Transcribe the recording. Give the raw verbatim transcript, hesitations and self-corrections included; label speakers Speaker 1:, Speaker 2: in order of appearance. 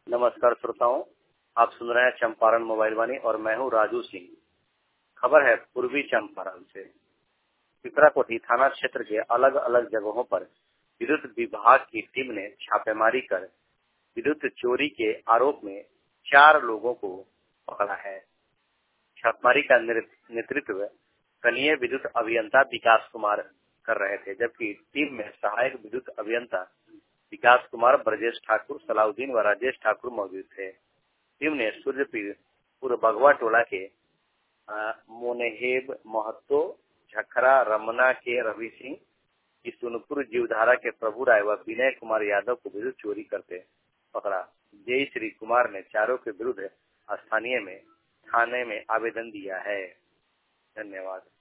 Speaker 1: नमस्कार श्रोताओं, आप सुन रहे हैं चंपारण मोबाइल वाणी और मैं हूं राजू सिंह। खबर है पूर्वी चंपारण से। पिपराकोठी थाना क्षेत्र के अलग अलग जगहों पर विद्युत विभाग की टीम ने छापेमारी कर विद्युत चोरी के आरोप में चार लोगों को पकड़ा है। छापेमारी का नेतृत्व कनीय विद्युत अभियंता विकास कुमार कर रहे थे, जबकि टीम में सहायक विद्युत अभियंता विकास कुमार, ब्रजेश ठाकुर, सलाउद्दीन व राजेश ठाकुर मौजूद थे। टीम ने सूर्यपुर बगवा टोला के मोनेहेब महतो, झखरा रमना के रवि सिंह, किशुनपुर जीवधारा के प्रभु राय व विनय कुमार यादव को विद्युत चोरी करते पकड़ा। जय श्री कुमार ने चारों के विरुद्ध स्थानीय में थाने में आवेदन दिया है। धन्यवाद।